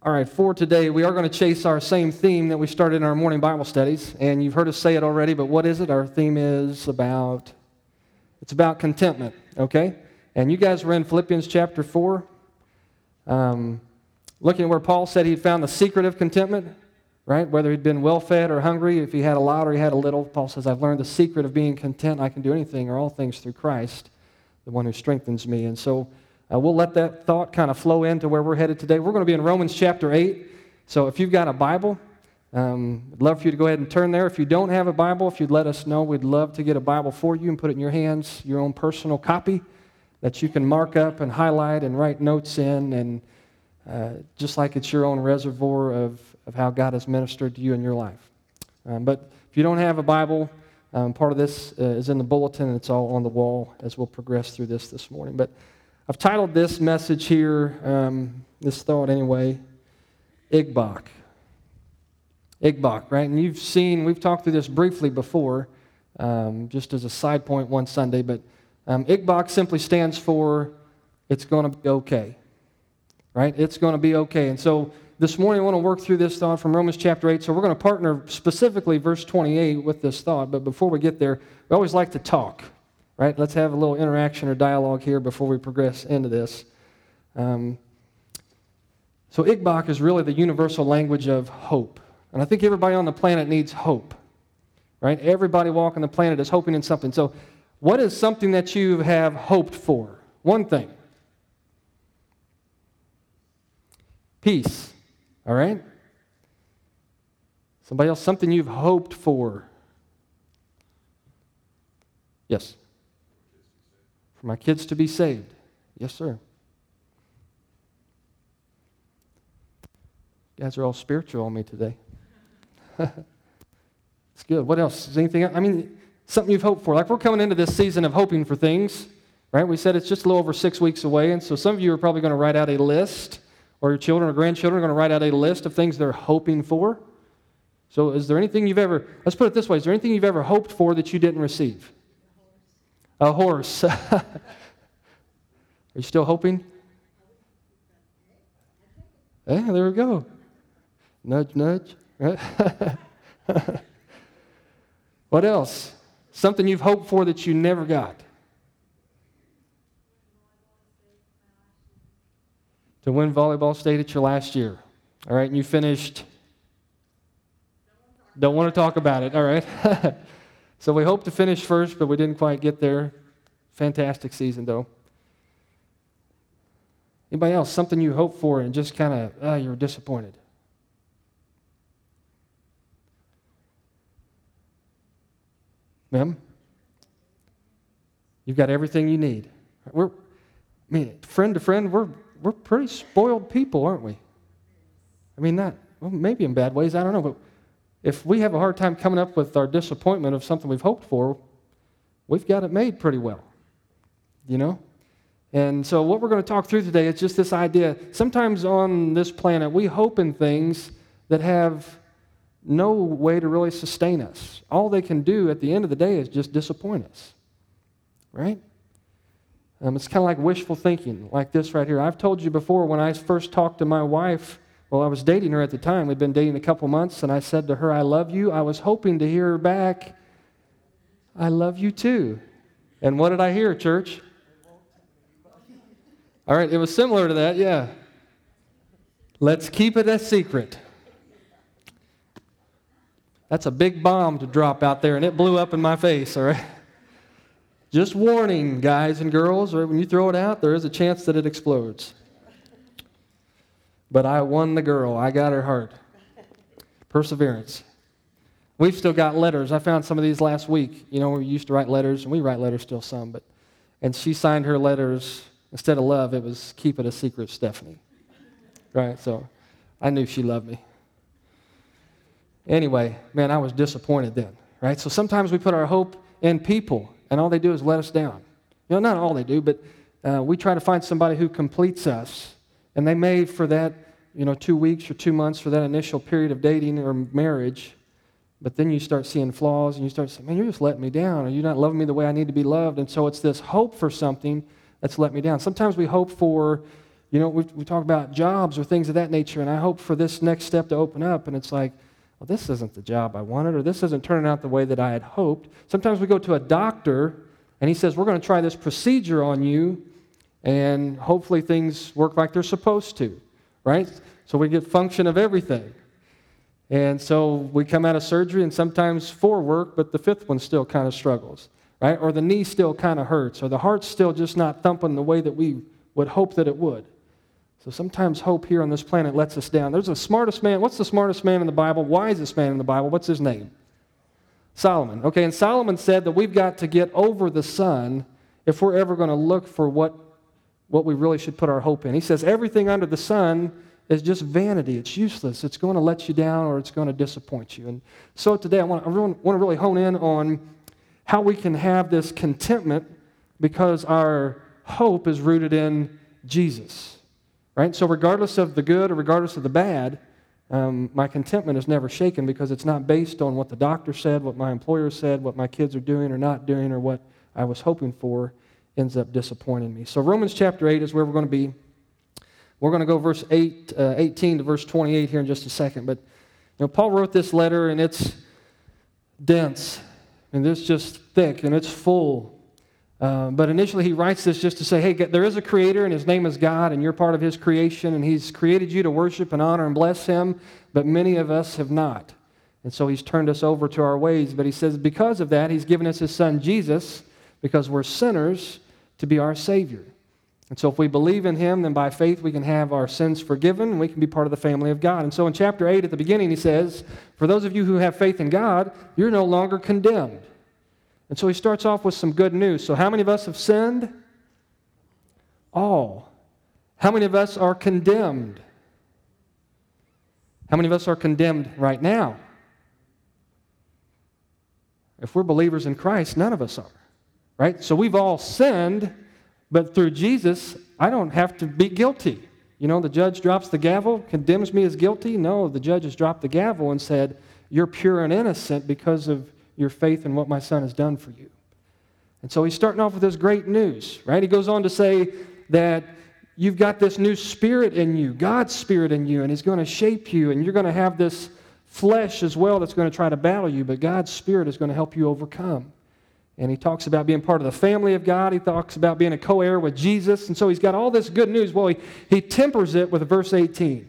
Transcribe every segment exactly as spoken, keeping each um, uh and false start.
All right, for today, we are going to chase our same theme that we started in our morning Bible studies, and you've heard us say it already, but what is it? Our theme is about, it's about contentment, okay? And you guys were in Philippians chapter four, um, looking at where Paul said he'd found the secret of contentment, right? Whether he'd been well-fed or hungry, if he had a lot or he had a little, Paul says, I've learned the secret of being content. I can do anything or all things through Christ, the one who strengthens me. And so Uh, we'll let that thought kind of flow into where we're headed today. We're going to be in Romans chapter eight. So if you've got a Bible, um, I'd love for you to go ahead and turn there. If you don't have a Bible, if you'd let us know, we'd love to get a Bible for you and put it in your hands, your own personal copy that you can mark up and highlight and write notes in, and uh, just like it's your own reservoir of, of how God has ministered to you in your life. Um, but if you don't have a Bible, um, part of this uh, is in the bulletin, and it's all on the wall as we'll progress through this this morning. But I've titled this message here, um, this thought anyway, Igbok. Igbok, right? And you've seen, we've talked through this briefly before, um, just as a side point one Sunday, but um, Igbok simply stands for, it's going to be okay, right? It's going to be okay. And so this morning I want to work through this thought from Romans chapter eight. So we're going to partner specifically verse twenty-eight with this thought, but before we get there, we always like to talk. Right? Let's have a little interaction or dialogue here before we progress into this. Um, so Igbok is really the universal language of hope. And I think everybody on the planet needs hope. Right? Everybody walking the planet is hoping in something. So what is something that you have hoped for? One thing. Peace. All right? Somebody else, something you've hoped for. Yes. For my kids to be saved. Yes, sir. You guys are all spiritual on me today. It's good. What else? Is anything else? I mean, something you've hoped for. Like we're coming into this season of hoping for things, right? We said it's just a little over six weeks away, and so some of you are probably going to write out a list, or your children or grandchildren are going to write out a list of things they're hoping for. So is there anything you've ever, let's put it this way, is there anything you've ever hoped for that you didn't receive? A horse. Are you still hoping? Yeah, there we go. Nudge, nudge. What else? Something you've hoped for that you never got. To win volleyball state at your last year. All right, and you finished. Don't want to talk about it. All right. So we hope to finish first, but we didn't quite get there. Fantastic season, though. Anybody else, something you hoped for and just kind of, oh, you were disappointed? Ma'am? You've got everything you need. We're, I mean, friend to friend, we're we're pretty spoiled people, aren't we? I mean, not, well, maybe in bad ways, I don't know, but if we have a hard time coming up with our disappointment of something we've hoped for, we've got it made pretty well, you know? And so what we're going to talk through today is just this idea. Sometimes on this planet, we hope in things that have no way to really sustain us. All they can do at the end of the day is just disappoint us, right? Um, it's kind of like wishful thinking, like this right here. I've told you before, when I first talked to my wife, well, I was dating her at the time. We'd been dating a couple months, and I said to her, I love you. I was hoping to hear her back, I love you too. And what did I hear, church? All right, it was similar to that, yeah. Let's keep it a secret. That's a big bomb to drop out there, and it blew up in my face, all right? Just warning, guys and girls, or when you throw it out, there is a chance that it explodes. But I won the girl. I got her heart. Perseverance. We've still got letters. I found some of these last week. You know, we used to write letters, and we write letters still some, but and she signed her letters, instead of love, it was keep it a secret, Stephanie. Right? So I knew she loved me. Anyway, man, I was disappointed then. Right? So sometimes we put our hope in people, and all they do is let us down. You know, not all they do, but uh, we try to find somebody who completes us. And they may, for that, you know, two weeks or two months, for that initial period of dating or marriage, but then you start seeing flaws, and you start saying, man, you're just letting me down, or you're not loving me the way I need to be loved. And so it's this hope for something that's let me down. Sometimes we hope for You know, we we talk about jobs or things of that nature, and I hope for this next step to open up, and it's like, well, this isn't the job I wanted, or this isn't turning out the way that I had hoped. Sometimes we go to a doctor, and he says, we're going to try this procedure on you, and hopefully things work like they're supposed to, right? So we get function of everything. And so we come out of surgery, and sometimes four work, but the fifth one still kind of struggles, right? Or the knee still kind of hurts, or the heart's still just not thumping the way that we would hope that it would. So sometimes hope here on this planet lets us down. There's the smartest man. What's the smartest man in the Bible? Wisest man in the Bible? What's his name? Solomon. Okay, and Solomon said that we've got to get over the sun if we're ever going to look for what, what we really should put our hope in. He says everything under the sun is just vanity. It's useless. It's going to let you down or it's going to disappoint you. And so today I want, I really, want to really hone in on how we can have this contentment because our hope is rooted in Jesus. Right? So regardless of the good or regardless of the bad, um, my contentment is never shaken because it's not based on what the doctor said, what my employer said, what my kids are doing or not doing, or what I was hoping for ends up disappointing me. So Romans chapter eight is where we're going to be. We're going to go verse eight, uh, eighteen to verse twenty-eight here in just a second. But you know, Paul wrote this letter, and it's dense, and it's just thick, and it's full. Uh, but initially he writes this just to say, hey, there is a creator and his name is God and you're part of his creation and he's created you to worship and honor and bless him, but many of us have not. And so he's turned us over to our ways. But he says because of that, he's given us his son Jesus because we're sinners to be our Savior. And so if we believe in him, then by faith we can have our sins forgiven and we can be part of the family of God. And so in chapter eight at the beginning he says, for those of you who have faith in God, you're no longer condemned. And so he starts off with some good news. So how many of us have sinned? All. How many of us are condemned? How many of us are condemned right now? If we're believers in Christ, none of us are. Right? So we've all sinned, but through Jesus, I don't have to be guilty. You know, the judge drops the gavel, condemns me as guilty. No, the judge has dropped the gavel and said, you're pure and innocent because of your faith in what my son has done for you. And so he's starting off with this great news, right? He goes on to say that you've got this new spirit in you, God's spirit in you, and he's going to shape you, and you're going to have this flesh as well that's going to try to battle you, but God's spirit is going to help you overcome. And he talks about being part of the family of God. He talks about being a co-heir with Jesus. And so he's got all this good news. Well, he, he tempers it with verse eighteen.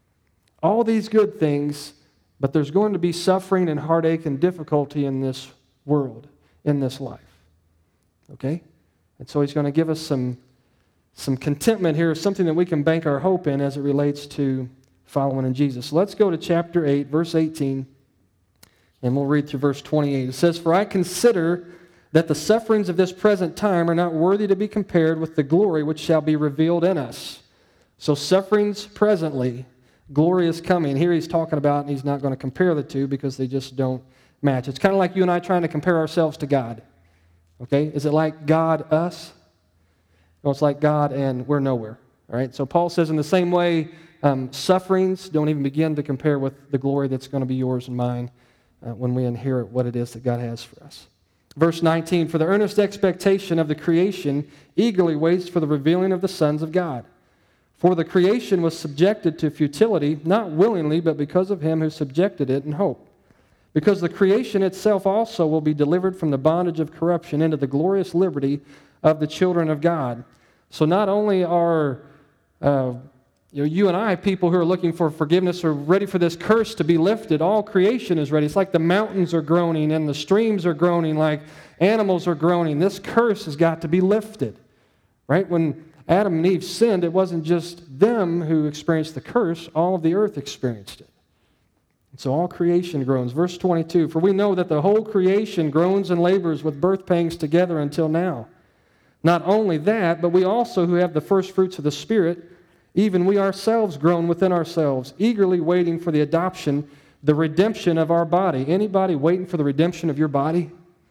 All these good things, but there's going to be suffering and heartache and difficulty in this world, in this life. Okay? And so he's going to give us some, some contentment here, something that we can bank our hope in as it relates to following in Jesus. So let's go to chapter eight, verse eighteen, and we'll read through verse twenty-eight. It says, for I consider that the sufferings of this present time are not worthy to be compared with the glory which shall be revealed in us. So sufferings presently, glory is coming. Here he's talking about, and he's not going to compare the two because they just don't match. It's kind of like you and I trying to compare ourselves to God. Okay? Is it like God, us? No, it's like God and we're nowhere. All right? So Paul says in the same way, um, sufferings don't even begin to compare with the glory that's going to be yours and mine uh, when we inherit what it is that God has for us. Verse nineteen, for the earnest expectation of the creation eagerly waits for the revealing of the sons of God. For the creation was subjected to futility, not willingly, but because of him who subjected it in hope. Because the creation itself also will be delivered from the bondage of corruption into the glorious liberty of the children of God. So not only are uh, you know, you and I, people who are looking for forgiveness, are ready for this curse to be lifted. All creation is ready. It's like the mountains are groaning and the streams are groaning, like animals are groaning. This curse has got to be lifted. Right? When Adam and Eve sinned, it wasn't just them who experienced the curse, all of the earth experienced it. And so all creation groans. Verse twenty-two, for we know that the whole creation groans and labors with birth pangs together until now. Not only that, but we also who have the first fruits of the Spirit, even we ourselves groan within ourselves, eagerly waiting for the adoption, the redemption of our body. Anybody waiting for the redemption of your body?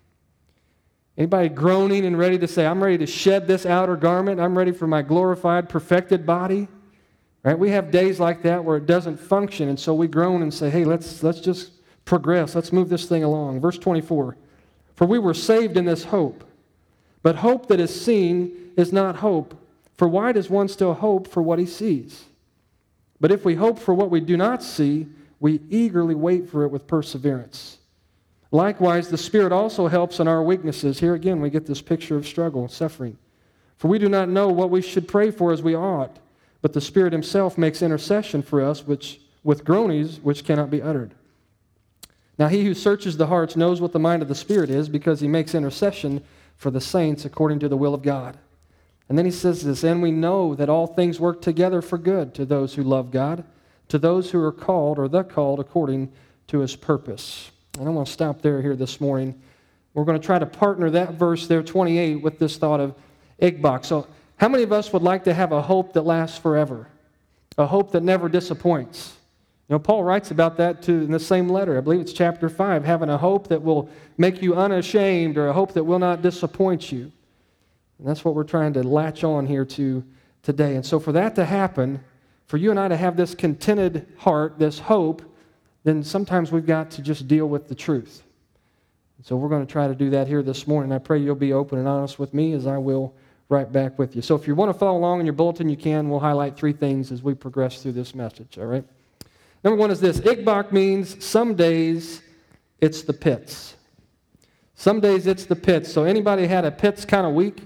Anybody groaning and ready to say, I'm ready to shed this outer garment. I'm ready for my glorified, perfected body. Right? We have days like that where it doesn't function, and so we groan and say, hey, let's, let's just progress. Let's move this thing along. Verse twenty-four, for we were saved in this hope. But hope that is seen is not hope. For why does one still hope for what he sees? But if we hope for what we do not see, we eagerly wait for it with perseverance. Likewise, the Spirit also helps in our weaknesses. Here again, we get this picture of struggle and suffering. For we do not know what we should pray for as we ought, but the Spirit himself makes intercession for us which, with groanings which cannot be uttered. Now he who searches the hearts knows what the mind of the Spirit is, because he makes intercession for the saints according to the will of God. And then he says this, and we know that all things work together for good to those who love God, to those who are called, or the called, according to his purpose. And I want to stop there here this morning. We're going to try to partner that verse there, twenty-eight, with this thought of Igbok. So how many of us would like to have a hope that lasts forever? A hope that never disappoints? You know, Paul writes about that too in the same letter. I believe it's chapter five, having a hope that will make you unashamed, or a hope that will not disappoint you. And that's what we're trying to latch on here to today. And so for that to happen, for you and I to have this contented heart, this hope, then sometimes we've got to just deal with the truth. And so we're going to try to do that here this morning. I pray you'll be open and honest with me, as I will right back with you. So if you want to follow along in your bulletin, you can. We'll highlight three things as we progress through this message, all right? Number one is this. Igbok means some days it's the pits. Some days it's the pits. So anybody had a pits kind of week?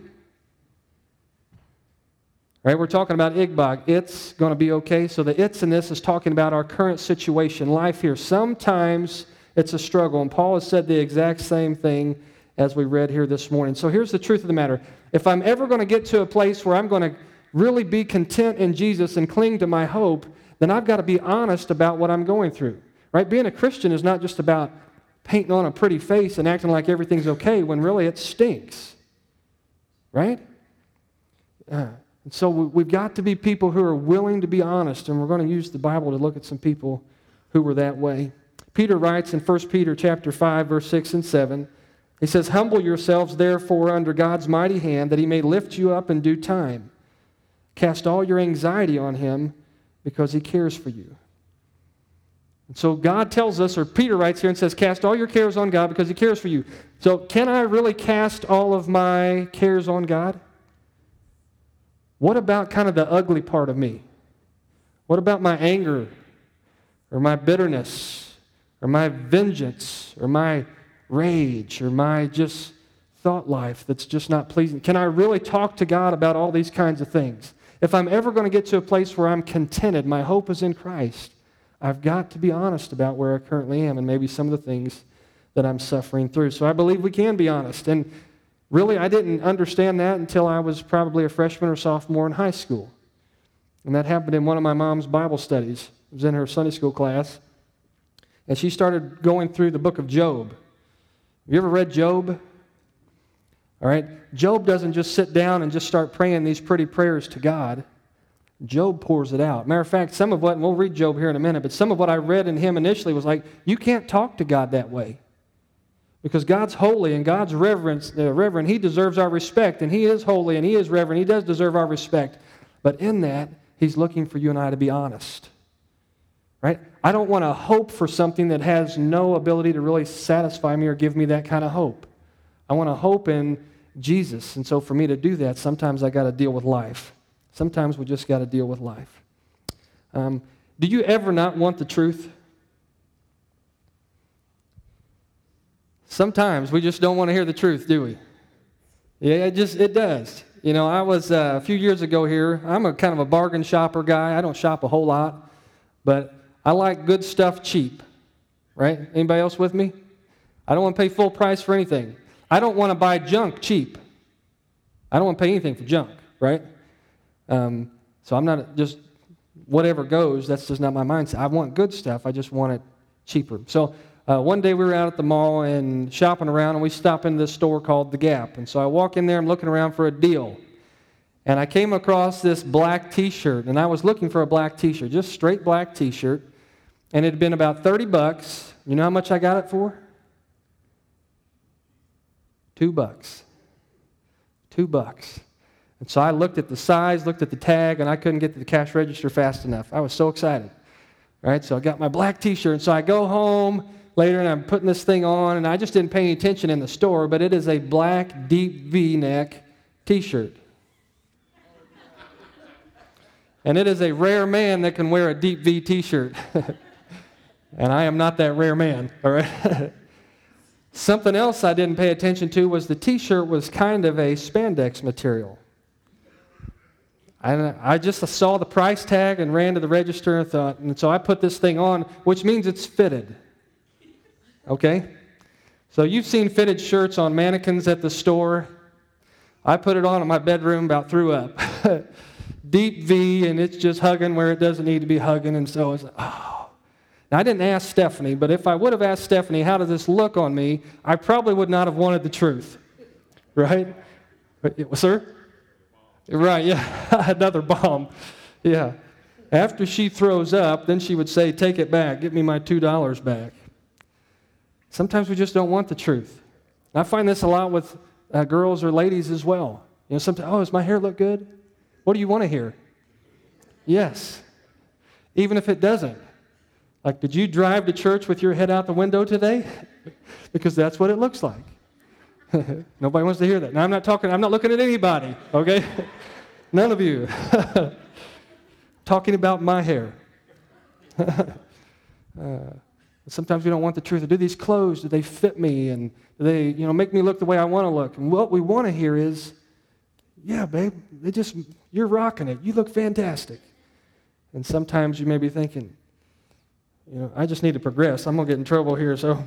Right, we're talking about Igbok. It's going to be okay. So the it's in this is talking about our current situation, life here. Sometimes it's a struggle, and Paul has said the exact same thing as we read here this morning. So here's the truth of the matter. If I'm ever going to get to a place where I'm going to really be content in Jesus and cling to my hope, then I've got to be honest about what I'm going through. Right? Being a Christian is not just about painting on a pretty face and acting like everything's okay when really it stinks. Right? Uh, And so we've got to be people who are willing to be honest, and we're going to use the Bible to look at some people who were that way. Peter writes in First Peter chapter five, verse six and seven, he says, "Humble yourselves, therefore, under God's mighty hand, that he may lift you up in due time. Cast all your anxiety on him, because he cares for you." And so God tells us, or Peter writes here and says, cast all your cares on God because he cares for you. So can I really cast all of my cares on God? What about kind of the ugly part of me? What about my anger, or my bitterness, or my vengeance, or my rage, or my just thought life that's just not pleasing? Can I really talk to God about all these kinds of things? If I'm ever going to get to a place where I'm contented, my hope is in Christ, I've got to be honest about where I currently am and maybe some of the things that I'm suffering through. So I believe we can be honest. And really, I didn't understand that until I was probably a freshman or sophomore in high school. And that happened in one of my mom's Bible studies. It was in her Sunday school class. And she started going through the book of Job. Have you ever read Job? All right. Job doesn't just sit down and just start praying these pretty prayers to God. Job pours it out. Matter of fact, some of what, and we'll read Job here in a minute, but some of what I read in him initially was like, you can't talk to God that way. Because God's holy and God's reverence, uh, reverend, he deserves our respect, and he is holy and he is reverend. He does deserve our respect. But in that, he's looking for you and I to be honest. Right? I don't want to hope for something that has no ability to really satisfy me or give me that kind of hope. I want to hope in Jesus. And so for me to do that, sometimes I got to deal with life. Sometimes we just got to deal with life. Um, do you ever not want the truth? Sometimes we just don't want to hear the truth, do we? Yeah, it just it does. You know, I was uh, a few years ago here. I'm a kind of a bargain shopper guy. I don't shop a whole lot, but I like good stuff cheap. Right? Anybody else with me? I don't want to pay full price for anything. I don't want to buy junk cheap. I don't want to pay anything for junk. Right? Um, so I'm not just whatever goes. That's just not my mindset. I want good stuff. I just want it cheaper. So. Uh, one day we were out at the mall and shopping around, and we stopped into this store called The Gap. And so I walk in there, I'm looking around for a deal. And I came across this black T-shirt, and I was looking for a black T-shirt, just straight black T-shirt. And it had been about thirty bucks. You know how much I got it for? Two bucks. Two bucks. And so I looked at the size, looked at the tag, and I couldn't get to the cash register fast enough. I was so excited. All right, so I got my black T-shirt, and so I go home later, and I'm putting this thing on, and I just didn't pay any attention in the store, but it is a black, deep V-neck T-shirt. And it is a rare man that can wear a deep V t-shirt. And I am not that rare man, all right? Something else I didn't pay attention to was the t-shirt was kind of a spandex material. I, I just saw the price tag and ran to the register and thought, and so I put this thing on, which means it's fitted. Okay? So you've seen fitted shirts on mannequins at the store. I put it on in my bedroom, about threw up. Deep V, and it's just hugging where it doesn't need to be hugging, and so it's like, oh. Now, I didn't ask Stephanie, but if I would have asked Stephanie, how does this look on me, I probably would not have wanted the truth. Right? Sir? Right, yeah. Another bomb. Yeah. After she throws up, then she would say, take it back. Get me my two dollars back. Sometimes we just don't want the truth. I find this a lot with uh, girls or ladies as well. You know, sometimes, oh, does my hair look good? What do you want to hear? Yes. Even if it doesn't. Like, did you drive to church with your head out the window today? Because that's what it looks like. Nobody wants to hear that. Now, I'm not talking, I'm not looking at anybody, okay? None of you. Talking about my hair. uh, sometimes we don't want the truth. Do these clothes, do they fit me? And do they, you know, make me look the way I want to look? And what we want to hear is, yeah, babe, they just, you're rocking it. You look fantastic. And sometimes you may be thinking, you know, I just need to progress. I'm going to get in trouble here, so.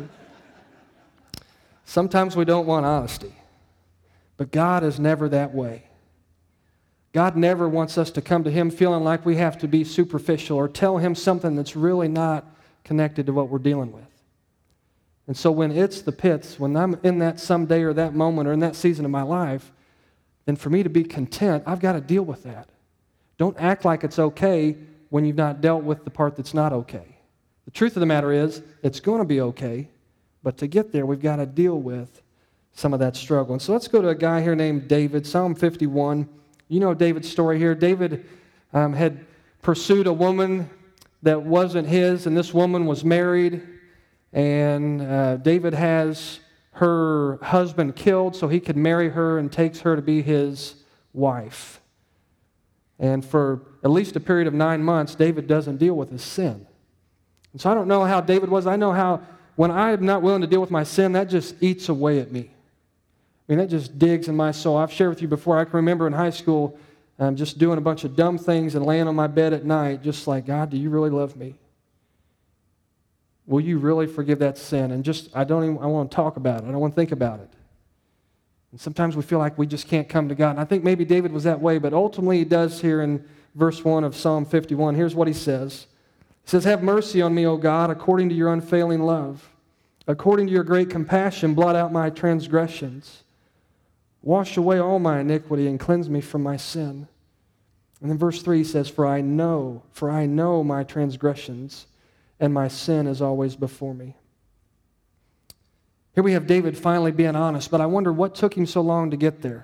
Sometimes we don't want honesty. But God is never that way. God never wants us to come to Him feeling like we have to be superficial or tell Him something that's really not connected to what we're dealing with. And so when it's the pits, when I'm in that someday or that moment or in that season of my life, then for me to be content, I've got to deal with that. Don't act like it's okay when you've not dealt with the part that's not okay. The truth of the matter is, it's going to be okay, but to get there, we've got to deal with some of that struggle. And so let's go to a guy here named David, Psalm fifty-one. You know David's story here. David um, had pursued a woman that wasn't his, and this woman was married, and uh, David has her husband killed so he could marry her and takes her to be his wife. And for at least a period of nine months, David doesn't deal with his sin. And so I don't know how David was. I know how when I'm not willing to deal with my sin, that just eats away at me. I mean, that just digs in my soul. I've shared with you before, I can remember in high school um, just doing a bunch of dumb things and laying on my bed at night just like, God, do you really love me? Will you really forgive that sin? And just, I don't even, I want to talk about it. I don't want to think about it. And sometimes we feel like we just can't come to God. And I think maybe David was that way, but ultimately he does here in verse one of Psalm fifty-one. Here's what he says. He says, have mercy on me, O God, according to your unfailing love. According to your great compassion, blot out my transgressions. Wash away all my iniquity and cleanse me from my sin. And then verse three says, For I know, for I know my transgressions, and my sin is always before me. Here we have David finally being honest, but I wonder what took him so long to get there.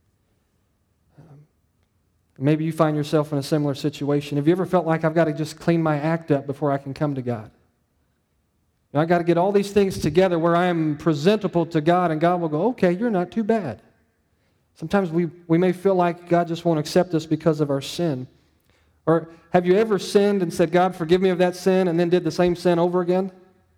Um, maybe you find yourself in a similar situation. Have you ever felt like I've got to just clean my act up before I can come to God? And I've got to get all these things together where I am presentable to God, and God will go, okay, you're not too bad. Sometimes we, we may feel like God just won't accept us because of our sin. Or have you ever sinned and said, God, forgive me of that sin, and then did the same sin over again?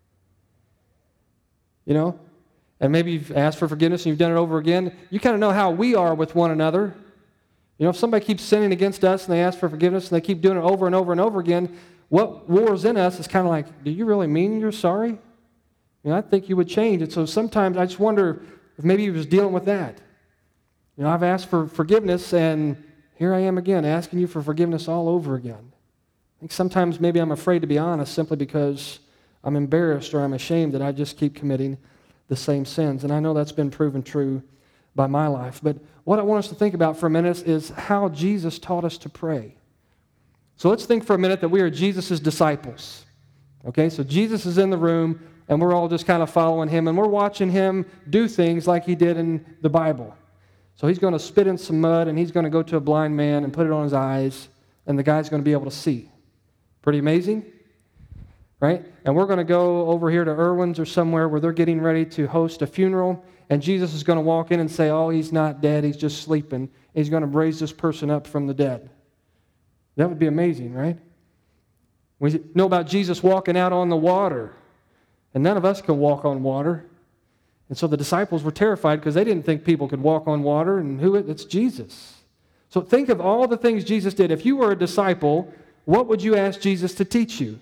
You know? And maybe you've asked for forgiveness and you've done it over again. You kind of know how we are with one another. You know, if somebody keeps sinning against us and they ask for forgiveness and they keep doing it over and over and over again, what wars in us is kind of like, do you really mean you're sorry? You know, I think you would change it. So sometimes I just wonder if maybe he was dealing with that. You know, I've asked for forgiveness, and here I am again, asking you for forgiveness all over again. I think sometimes maybe I'm afraid to be honest simply because I'm embarrassed or I'm ashamed that I just keep committing the same sins. And I know that's been proven true by my life. But what I want us to think about for a minute is how Jesus taught us to pray. So let's think for a minute that we are Jesus' disciples. Okay, so Jesus is in the room, and we're all just kind of following him, and we're watching him do things like he did in the Bible. So he's going to spit in some mud, and he's going to go to a blind man and put it on his eyes, and the guy's going to be able to see. Pretty amazing, right? And we're going to go over here to Irwin's or somewhere where they're getting ready to host a funeral, and Jesus is going to walk in and say, oh, he's not dead, he's just sleeping. He's going to raise this person up from the dead. That would be amazing, right? We know about Jesus walking out on the water, and none of us can walk on water. And so the disciples were terrified because they didn't think people could walk on water, and who? It's Jesus. So think of all the things Jesus did. If you were a disciple, what would you ask Jesus to teach you?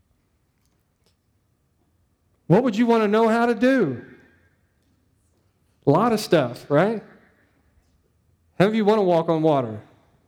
What would you want to know how to do? A lot of stuff, right? How many of you want to walk on water?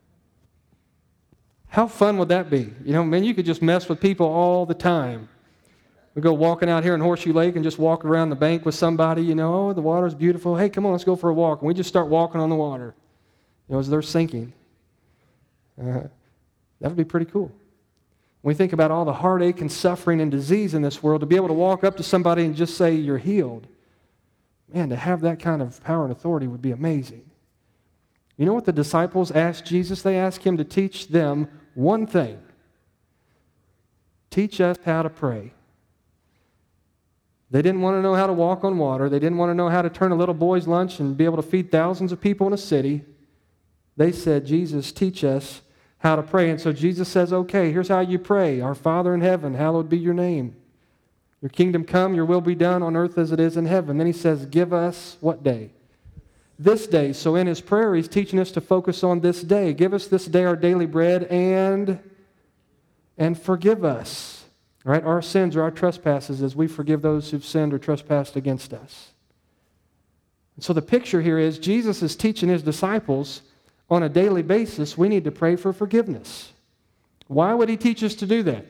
How fun would that be? You know, man, you could just mess with people all the time. We go walking out here in Horseshoe Lake and just walk around the bank with somebody, you know, oh, the water's beautiful. Hey, come on, let's go for a walk. And we just start walking on the water, you know, as they're sinking. Uh, that would be pretty cool. When we think about all the heartache and suffering and disease in this world, to be able to walk up to somebody and just say, you're healed, man, to have that kind of power and authority would be amazing. You know what the disciples asked Jesus? They asked him to teach them one thing. Teach us how to pray. They didn't want to know how to walk on water. They didn't want to know how to turn a little boy's lunch and be able to feed thousands of people in a city. They said, Jesus, teach us how to pray. And so Jesus says, okay, here's how you pray. Our Father in heaven, hallowed be your name. Your kingdom come, your will be done on earth as it is in heaven. Then he says, give us what day? This day. So in his prayer, he's teaching us to focus on this day. Give us this day our daily bread and, and forgive us. Right? Our sins or our trespasses as we forgive those who've sinned or trespassed against us. And so the picture here is Jesus is teaching his disciples on a daily basis, we need to pray for forgiveness. Why would he teach us to do that?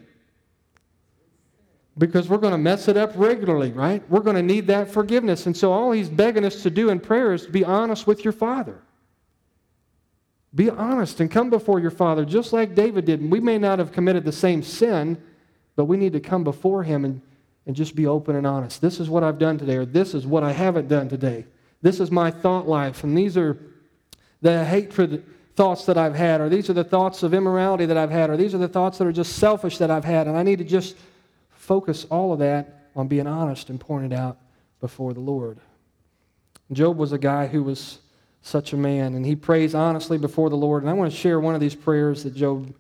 Because we're going to mess it up regularly, right? We're going to need that forgiveness. And so all he's begging us to do in prayer is to be honest with your Father. Be honest and come before your Father just like David did. And we may not have committed the same sin, but we need to come before him and, and just be open and honest. This is what I've done today, or this is what I haven't done today. This is my thought life, and these are the hatred thoughts that I've had, or these are the thoughts of immorality that I've had, or these are the thoughts that are just selfish that I've had, and I need to just focus all of that on being honest and pouring it out before the Lord. Job was a guy who was such a man, and he prays honestly before the Lord. And I want to share one of these prayers that Job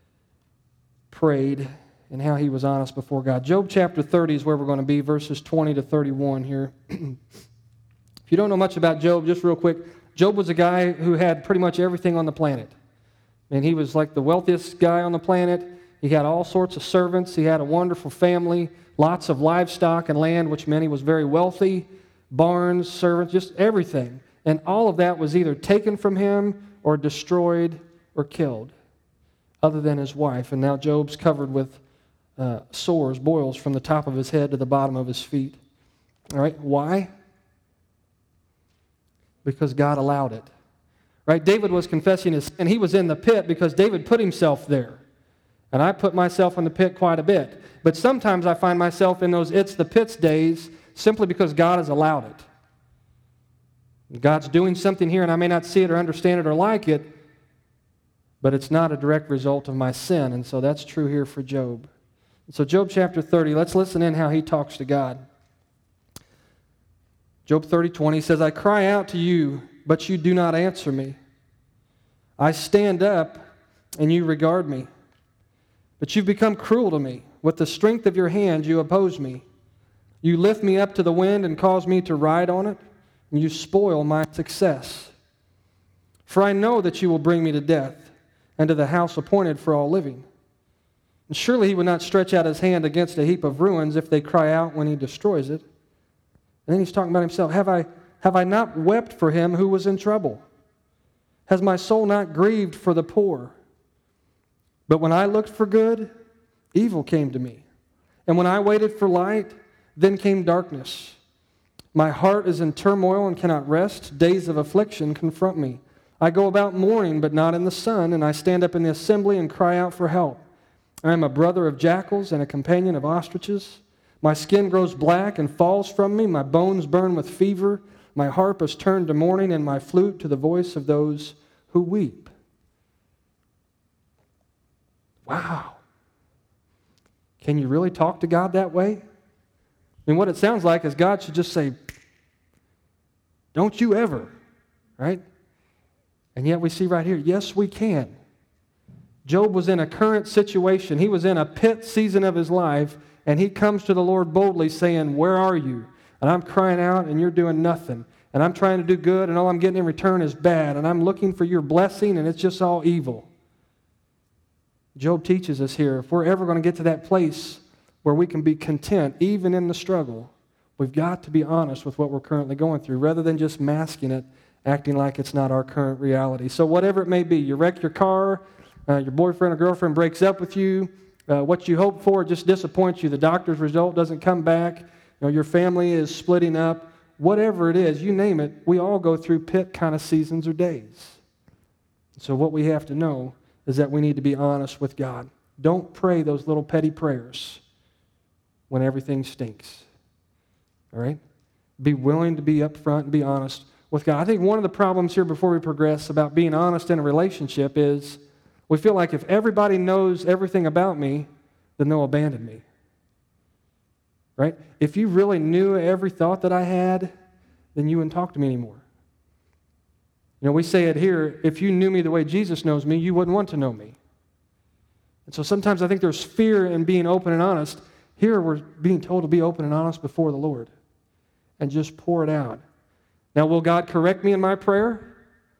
prayed and how he was honest before God. Job chapter thirty is where we're going to be, verses twenty to thirty-one here. If you don't know much about Job, just real quick, Job was a guy who had pretty much everything on the planet. And he was like the wealthiest guy on the planet. He had all sorts of servants. He had a wonderful family, lots of livestock and land, which meant he was very wealthy, barns, servants, just everything. And all of that was either taken from him or destroyed or killed, other than his wife. And now Job's covered with uh, sores, boils from the top of his head to the bottom of his feet. All right, why? Because God allowed it. Right? David was confessing his sin, and he was in the pit because David put himself there. And I put myself in the pit quite a bit. But sometimes I find myself in those it's the pits days simply because God has allowed it. God's doing something here, and I may not see it or understand it or like it, but it's not a direct result of my sin. And so that's true here for Job. So Job chapter thirty, let's listen in how he talks to God. Job thirty, twenty says, I cry out to you, but you do not answer me. I stand up, and you regard me. But you've become cruel to me. With the strength of your hand, you oppose me. You lift me up to the wind and cause me to ride on it, and you spoil my success. For I know that you will bring me to death, and to the house appointed for all living. And surely he would not stretch out his hand against a heap of ruins if they cry out when he destroys it. And then he's talking about himself. Have I, have I not wept for him who was in trouble? Has my soul not grieved for the poor? But when I looked for good, evil came to me. And when I waited for light, then came darkness. My heart is in turmoil and cannot rest. Days of affliction confront me. I go about mourning, but not in the sun, and I stand up in the assembly and cry out for help. I am a brother of jackals and a companion of ostriches. My skin grows black and falls from me. My bones burn with fever. My harp is turned to mourning, and my flute to the voice of those who weep. Wow. Can you really talk to God that way? I mean, what it sounds like is God should just say, don't you ever, right? And yet we see right here, yes, we can. Job was in a current situation. He was in a pit season of his life, and he comes to the Lord boldly saying, where are you? And I'm crying out, and you're doing nothing. And I'm trying to do good, and all I'm getting in return is bad. And I'm looking for your blessing, and it's just all evil. Job teaches us here, if we're ever going to get to that place where we can be content, even in the struggle, we've got to be honest with what we're currently going through, rather than just masking it, acting like it's not our current reality. So whatever it may be, you wreck your car, uh, your boyfriend or girlfriend breaks up with you, uh, what you hoped for just disappoints you, the doctor's result doesn't come back, you know, your family is splitting up, whatever it is, you name it, we all go through pit kind of seasons or days. So what we have to know is that we need to be honest with God. Don't pray those little petty prayers when everything stinks. All right? Be willing to be upfront and be honest with God. I think one of the problems here before we progress about being honest in a relationship is we feel like if everybody knows everything about me, then they'll abandon me. Right? If you really knew every thought that I had, then you wouldn't talk to me anymore. You know, we say it here, if you knew me the way Jesus knows me, you wouldn't want to know me. And so sometimes I think there's fear in being open and honest. Here we're being told to be open and honest before the Lord and just pour it out. Now, will God correct me in my prayer?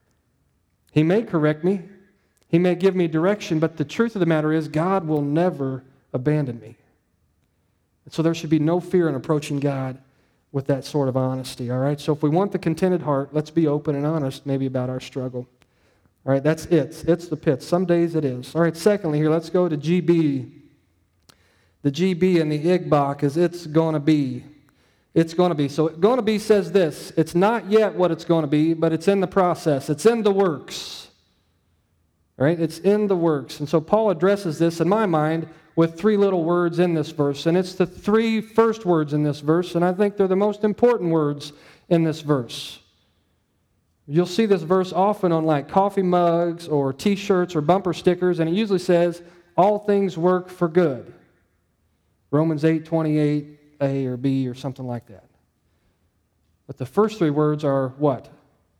He may correct me. He may give me direction, but the truth of the matter is God will never abandon me. And so there should be no fear in approaching God with that sort of honesty, all right? So if we want the contented heart, let's be open and honest maybe about our struggle. All right, that's it. It's the pit. Some days it is. All right, secondly here, let's go to G B. The G B and the Igbok is it's going to be. It's going to be. So going to be says this, it's not yet what it's going to be, but it's in the process. It's in the works. All right, it's in the works. And so Paul addresses this, in my mind, with three little words in this verse. And it's the three first words in this verse, and I think they're the most important words in this verse. You'll see this verse often on like coffee mugs or T-shirts or bumper stickers, and it usually says, all things work for good. Romans eight twenty-eight, A or B or something like that. But the first three words are what?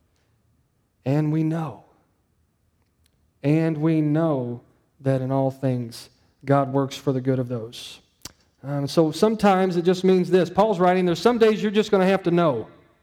And we know. And we know that in all things God works for the good of those. Um, so sometimes it just means this. Paul's writing, there's some days you're just going to have to know.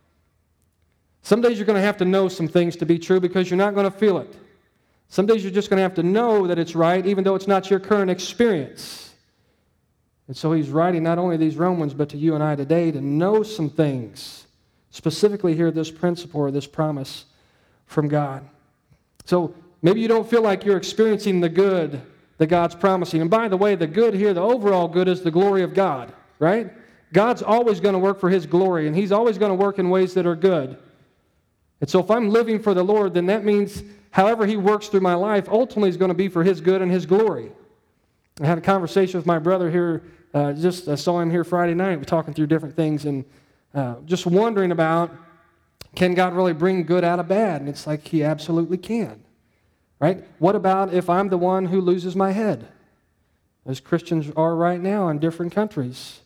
Some days you're going to have to know some things to be true because you're not going to feel it. Some days you're just going to have to know that it's right even though it's not your current experience. And so he's writing not only these Romans but to you and I today to know some things. Specifically here this principle or this promise from God. So maybe you don't feel like you're experiencing the good that God's promising. And by the way, the good here, the overall good is the glory of God, right? God's always going to work for His glory, and He's always going to work in ways that are good. And so if I'm living for the Lord, then that means however He works through my life ultimately is going to be for His good and His glory. I had a conversation with my brother here, uh, just I saw him here Friday night, we're talking through different things, and uh, just wondering about, can God really bring good out of bad? And it's like He absolutely can. Right? What about if I'm the one who loses my head? As Christians are right now in different countries.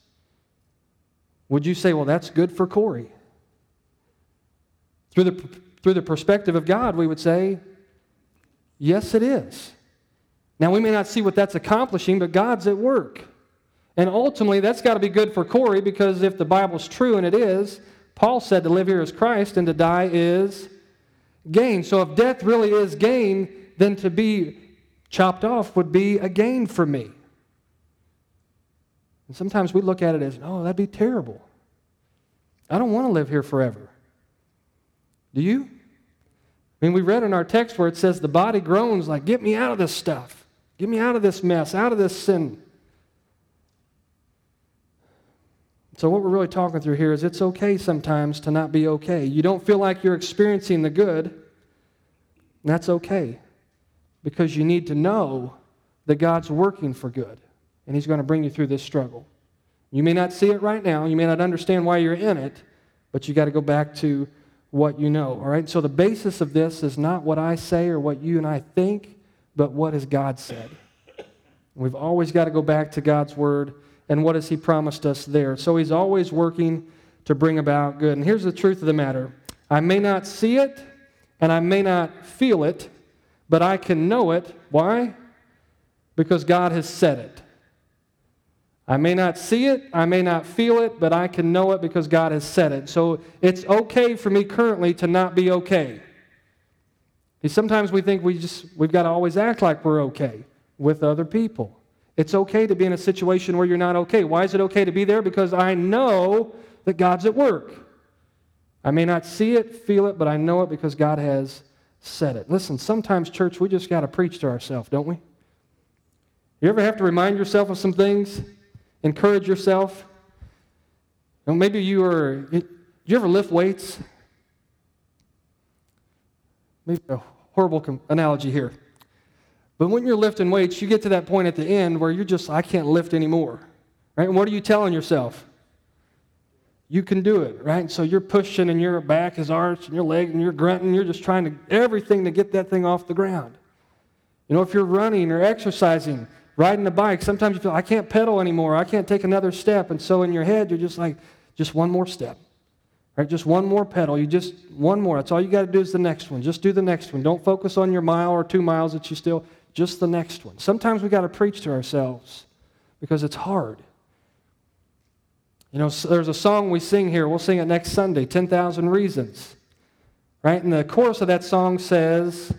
Would you say, well, that's good for Corey? Through the, through the perspective of God, we would say, yes, it is. Now, we may not see what that's accomplishing, but God's at work. And ultimately, that's got to be good for Corey because if the Bible's true, and it is, Paul said to live here is Christ and to die is gain. So if death really is gain, then to be chopped off would be a gain for me. And sometimes we look at it as, oh, that'd be terrible. I don't want to live here forever. Do you? I mean, we read in our text where it says the body groans like, get me out of this stuff. Get me out of this mess, out of this sin. So what we're really talking through here is it's okay sometimes to not be okay. You don't feel like you're experiencing the good, and that's okay. Because you need to know that God's working for good, and He's going to bring you through this struggle. You may not see it right now, you may not understand why you're in it, but you got to go back to what you know, all right? So the basis of this is not what I say or what you and I think, but what has God said. We've always got to go back to God's Word, and what has He promised us there. So He's always working to bring about good. And here's the truth of the matter. I may not see it, and I may not feel it, but I can know it. Why? because God has said it. I may not see it, I may not feel it, but I can know it because God has said it. So it's okay for me currently to not be okay. See, sometimes we think we just, we've got to always act like we're okay with other people. It's okay to be in a situation where you're not okay. Why is it okay to be there? Because I know that God's at work. I may not see it, feel it, but I know it because God has said it. Listen, sometimes, church, we just got to preach to ourselves, don't we? You ever have to remind yourself of some things? Encourage yourself? You know, maybe you are, do you ever lift weights? Maybe a horrible com- analogy here. But when you're lifting weights, you get to that point at the end where you're just, I can't lift anymore. Right? And what are you telling yourself? You can do it, right? So you're pushing and your back is arched and your leg and you're grunting. You're just trying to, everything to get that thing off the ground. You know, if you're running or exercising, riding a bike, sometimes you feel, I can't pedal anymore. I can't take another step. And so in your head, you're just like, just one more step. Right? Just one more pedal. You just, one more. That's all you got to do is the next one. Just do the next one. Don't focus on your mile or two miles that you still, just the next one. Sometimes we got to preach to ourselves because it's hard. You know, there's a song we sing here. We'll sing it next Sunday, ten thousand Reasons. Right? And the chorus of that song says,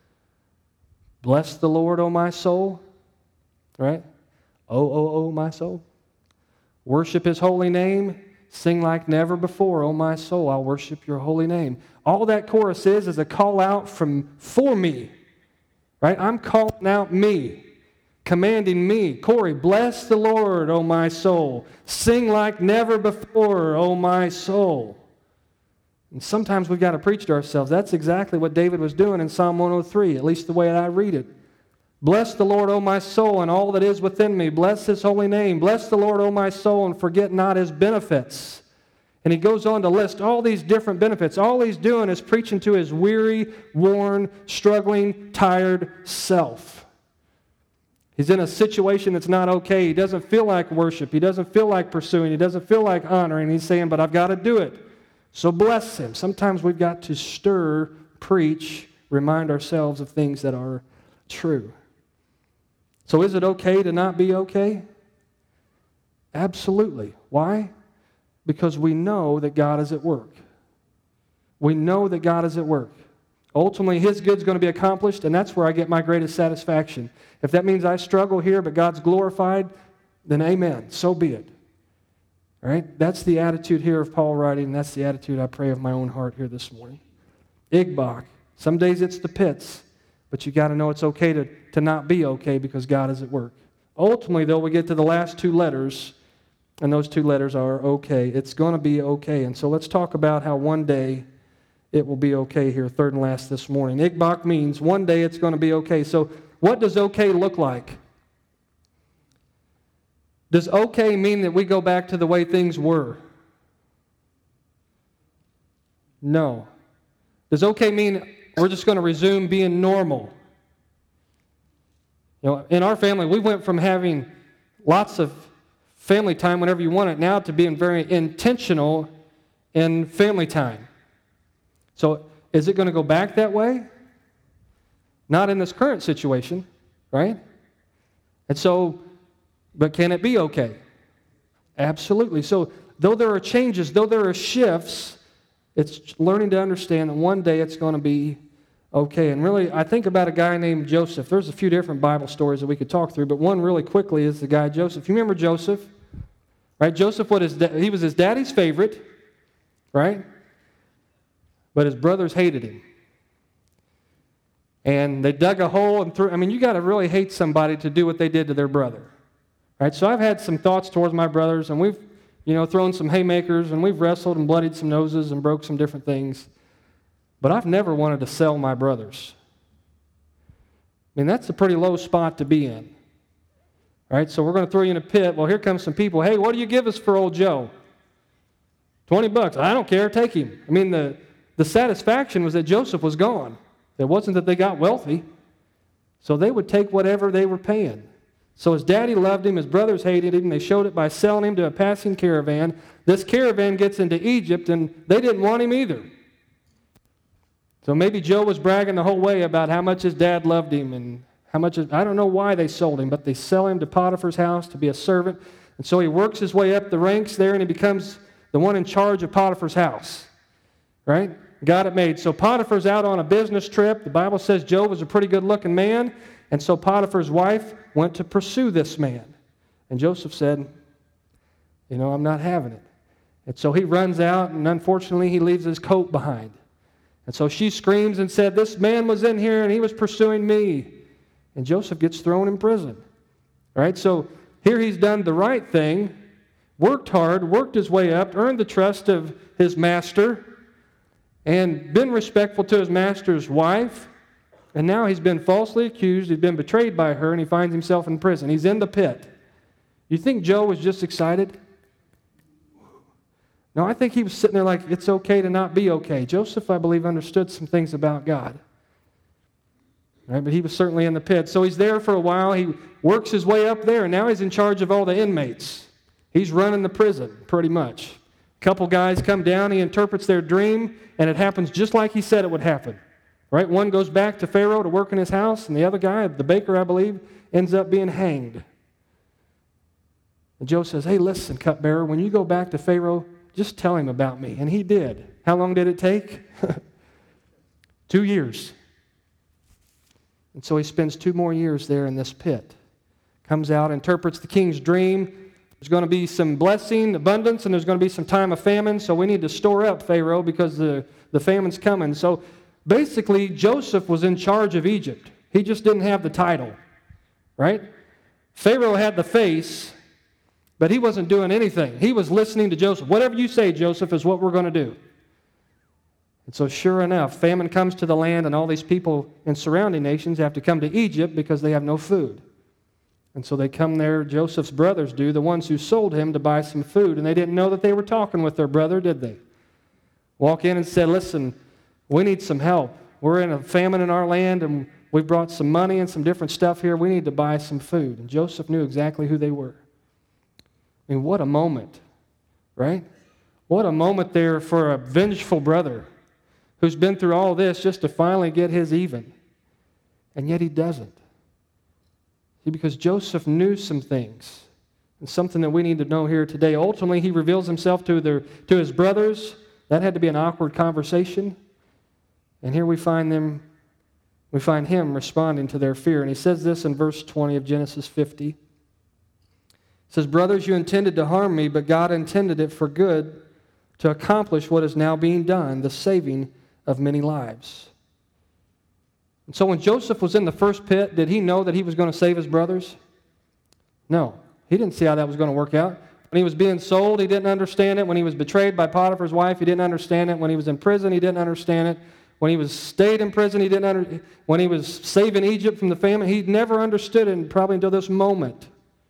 bless the Lord, O my soul. Right? Oh, oh, oh, my soul. Worship His holy name. Sing like never before, O my soul. I'll worship your holy name. All that chorus is is a call out from for me. Right? I'm calling out me. Commanding me, Corey, bless the Lord, O my soul. Sing like never before, O my soul. And sometimes we've got to preach to ourselves. That's exactly what David was doing in Psalm one oh three, at least the way I read it. Bless the Lord, O my soul, and all that is within me. Bless His holy name. Bless the Lord, O my soul, and forget not His benefits. And he goes on to list all these different benefits. All he's doing is preaching to his weary, worn, struggling, tired self. He's in a situation that's not okay. He doesn't feel like worship. He doesn't feel like pursuing. He doesn't feel like honoring. He's saying, but I've got to do it. So bless him. Sometimes we've got to stir, preach, remind ourselves of things that are true. So is it okay to not be okay? Absolutely. Why? Because we know that God is at work. We know that God is at work. Ultimately, His good's going to be accomplished, and that's where I get my greatest satisfaction. If that means I struggle here, but God's glorified, then amen. So be it. All right? That's the attitude here of Paul writing, and that's the attitude I pray of my own heart here this morning. Igbok. Some days it's the pits, but you got to know it's okay to, to not be okay because God is at work. Ultimately, though, we get to the last two letters, and those two letters are okay. It's going to be okay. And so let's talk about how one day it will be okay here, third and last this morning. Igbok means one day it's going to be okay. So what does okay look like? Does okay mean that we go back to the way things were? No. Does okay mean we're just going to resume being normal? You know, in our family, we went from having lots of family time whenever you want it now to being very intentional in family time. So is it going to go back that way? Not in this current situation, right? And so, but can it be okay? Absolutely. So though there are changes, though there are shifts, it's learning to understand that one day it's going to be okay. And really, I think about a guy named Joseph. There's a few different Bible stories that we could talk through, but one really quickly is the guy Joseph. You remember Joseph? Right? Joseph, what his da- he was his daddy's favorite, right? But his brothers hated him. And they dug a hole and threw, I mean, you got to really hate somebody to do what they did to their brother. Right? So I've had some thoughts towards my brothers, and we've, you know, thrown some haymakers, and we've wrestled and bloodied some noses and broke some different things. But I've never wanted to sell my brothers. I mean, that's a pretty low spot to be in. Right? So we're going to throw you in a pit. Well, here comes some people. Hey, what do you give us for old Joe? twenty bucks. I don't care. Take him. I mean, the, the satisfaction was that Joseph was gone. It wasn't that they got wealthy. So they would take whatever they were paying. So his daddy loved him. His brothers hated him. They showed it by selling him to a passing caravan. This caravan gets into Egypt, and they didn't want him either. So maybe Joe was bragging the whole way about how much his dad loved him and How much? Is, I don't know why they sold him, but they sell him to Potiphar's house to be a servant. And so he works his way up the ranks there, and he becomes the one in charge of Potiphar's house. Right? Got it made. So Potiphar's out on a business trip. The Bible says Job was a pretty good-looking man, and so Potiphar's wife went to pursue this man. And Joseph said, you know, I'm not having it. And so he runs out, and unfortunately he leaves his coat behind. And so she screams and said, this man was in here and he was pursuing me. And Joseph gets thrown in prison. All right, so here he's done the right thing, worked hard, worked his way up, earned the trust of his master, and been respectful to his master's wife. And now he's been falsely accused, he's been betrayed by her, and he finds himself in prison. He's in the pit. You think Joe was just excited? No, I think he was sitting there like, it's okay to not be okay. Joseph, I believe, understood some things about God. Right, but he was certainly in the pit. So he's there for a while. He works his way up there, and now he's in charge of all the inmates. He's running the prison, pretty much. A couple guys come down, he interprets their dream, and it happens just like he said it would happen. Right? One goes back to Pharaoh to work in his house, and the other guy, the baker, I believe, ends up being hanged. And Joe says, hey, listen, cupbearer, when you go back to Pharaoh, just tell him about me. And he did. How long did it take? Two years. And so he spends two more years there in this pit. Comes out, interprets the king's dream. There's going to be some blessing, abundance, and there's going to be some time of famine. So we need to store up, Pharaoh, because the, the famine's coming. So basically, Joseph was in charge of Egypt. He just didn't have the title, right? Pharaoh had the face, but he wasn't doing anything. He was listening to Joseph. Whatever you say, Joseph, is what we're going to do. And so sure enough, famine comes to the land, and all these people in surrounding nations have to come to Egypt because they have no food. And so they come there, Joseph's brothers do, the ones who sold him, to buy some food. And they didn't know that they were talking with their brother, did they? Walk in and said, listen, we need some help. We're in a famine in our land, and we brought some money and some different stuff here. We need to buy some food. And Joseph knew exactly who they were. I mean, what a moment, right? What a moment there for a vengeful brother who's been through all this just to finally get his even. And yet he doesn't. See, because Joseph knew some things, and something that we need to know here today. Ultimately, he reveals himself to, their, to his brothers. That had to be an awkward conversation. And here we find them, we find him responding to their fear. And he says this in verse twenty of Genesis fifty. It says, brothers, you intended to harm me, but God intended it for good to accomplish what is now being done, the saving of many lives. And so when Joseph was in the first pit, did he know that he was going to save his brothers? No. He didn't see how that was going to work out. When he was being sold, he didn't understand it. When he was betrayed by Potiphar's wife, he didn't understand it. When he was in prison, he didn't understand it. When he was stayed in prison, he didn't under, when he was saving Egypt from the famine, he never understood it, probably until this moment.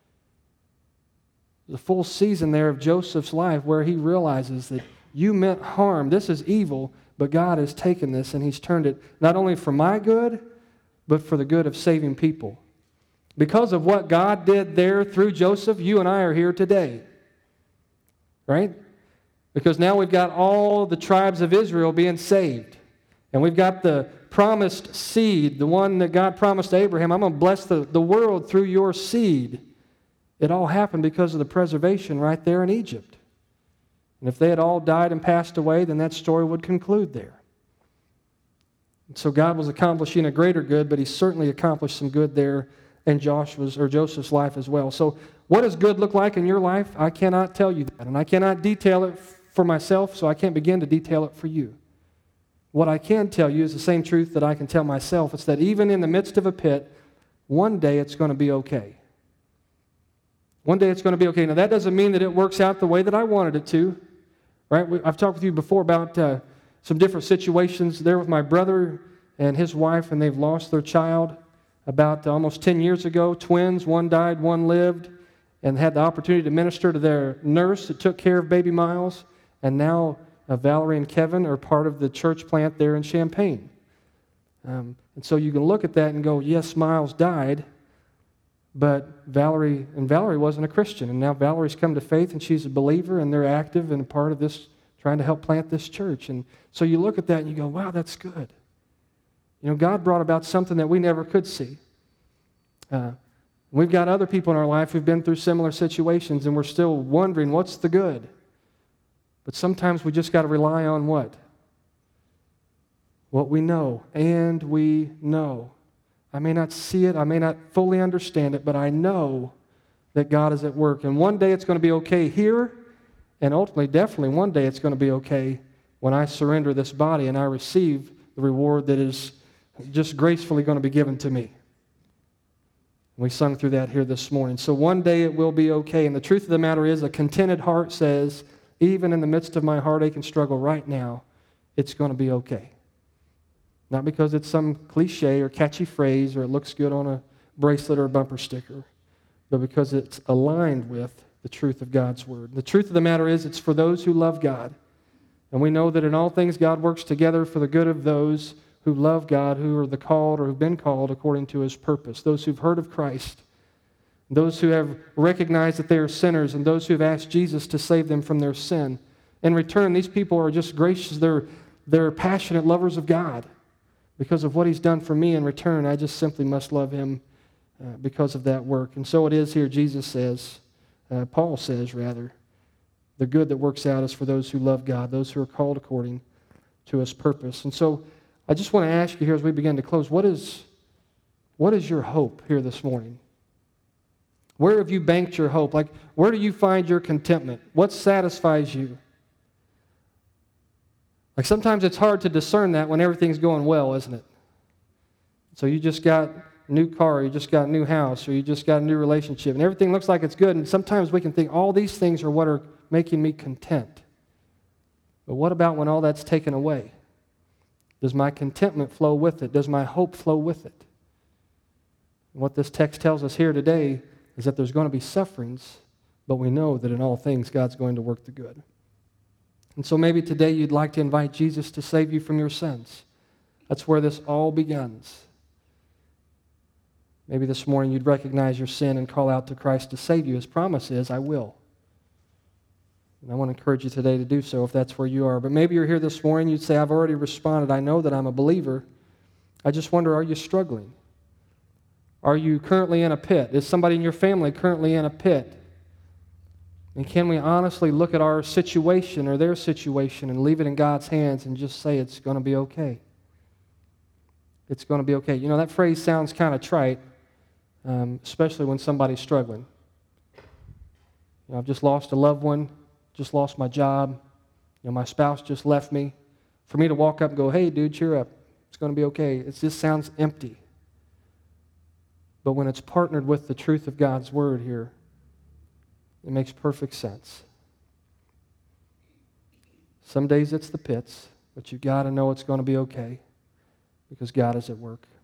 The full season there of Joseph's life where he realizes that you meant harm. This is evil, but God has taken this and he's turned it not only for my good, but for the good of saving people. Because of what God did there through Joseph, you and I are here today. Right? Because now we've got all the tribes of Israel being saved. And we've got the promised seed, the one that God promised to Abraham. I'm going to bless the, the world through your seed. It all happened because of the preservation right there in Egypt. And if they had all died and passed away, then that story would conclude there. And so God was accomplishing a greater good, but he certainly accomplished some good there in Joshua's or Joseph's life as well. So what does good look like in your life? I cannot tell you that. And I cannot detail it for myself, so I can't begin to detail it for you. What I can tell you is the same truth that I can tell myself. It's that even in the midst of a pit, one day it's going to be okay. One day it's going to be okay. Now, that doesn't mean that it works out the way that I wanted it to. Right? I've talked with you before about uh, some different situations there with my brother and his wife, and they've lost their child about uh, almost ten years ago. Twins, one died, one lived, and had the opportunity to minister to their nurse that took care of baby Miles. And now uh, Valerie and Kevin are part of the church plant there in Champaign. Um, and so you can look at that and go, yes, Miles died, but Valerie, and Valerie wasn't a Christian, and now Valerie's come to faith, and she's a believer, and they're active and a part of this, trying to help plant this church. And so you look at that and you go, wow, that's good. You know, God brought about something that we never could see. Uh, we've got other people in our life who've been through similar situations, and we're still wondering, what's the good? But sometimes we just got to rely on what? What we know. And we know. I may not see it, I may not fully understand it, but I know that God is at work. And one day it's going to be okay here, and ultimately, definitely one day it's going to be okay when I surrender this body and I receive the reward that is just gracefully going to be given to me. We sung through that here this morning. So one day it will be okay. And the truth of the matter is, a contented heart says, even in the midst of my heartache and struggle right now, it's going to be okay. Not because it's some cliche or catchy phrase or it looks good on a bracelet or a bumper sticker, but because it's aligned with the truth of God's Word. The truth of the matter is, it's for those who love God. And we know that in all things God works together for the good of those who love God, who are the called or have been called according to His purpose. Those who've heard of Christ, those who have recognized that they are sinners, and those who have asked Jesus to save them from their sin. In return, these people are just gracious. They're, they're passionate lovers of God. Because of what He's done for me in return, I just simply must love Him uh, because of that work. And so it is here, Jesus says, uh, Paul says rather, the good that works out is for those who love God, those who are called according to His purpose. And so I just want to ask you here as we begin to close, what is, what is your hope here this morning? Where have you banked your hope? Like, where do you find your contentment? What satisfies you? Like, sometimes it's hard to discern that when everything's going well, isn't it? So you just got a new car, you just got a new house, or you just got a new relationship, and everything looks like it's good, and sometimes we can think all these things are what are making me content. But what about when all that's taken away? Does my contentment flow with it? Does my hope flow with it? And what this text tells us here today is that there's going to be sufferings, but we know that in all things God's going to work the good. And so maybe today you'd like to invite Jesus to save you from your sins. That's where this all begins. Maybe this morning you'd recognize your sin and call out to Christ to save you. His promise is, I will. And I want to encourage you today to do so if that's where you are. But maybe you're here this morning, you'd say, I've already responded. I know that I'm a believer. I just wonder, are you struggling? Are you currently in a pit? Is somebody in your family currently in a pit? And can we honestly look at our situation or their situation and leave it in God's hands and just say it's going to be okay? It's going to be okay. You know, that phrase sounds kind of trite, um, especially when somebody's struggling. You know, I've just lost a loved one, just lost my job. You know, my spouse just left me. For me to walk up and go, hey, dude, cheer up. It's going to be okay. It just sounds empty. But when it's partnered with the truth of God's Word here, it makes perfect sense. Some days it's the pits, but you've got to know it's going to be okay because God is at work.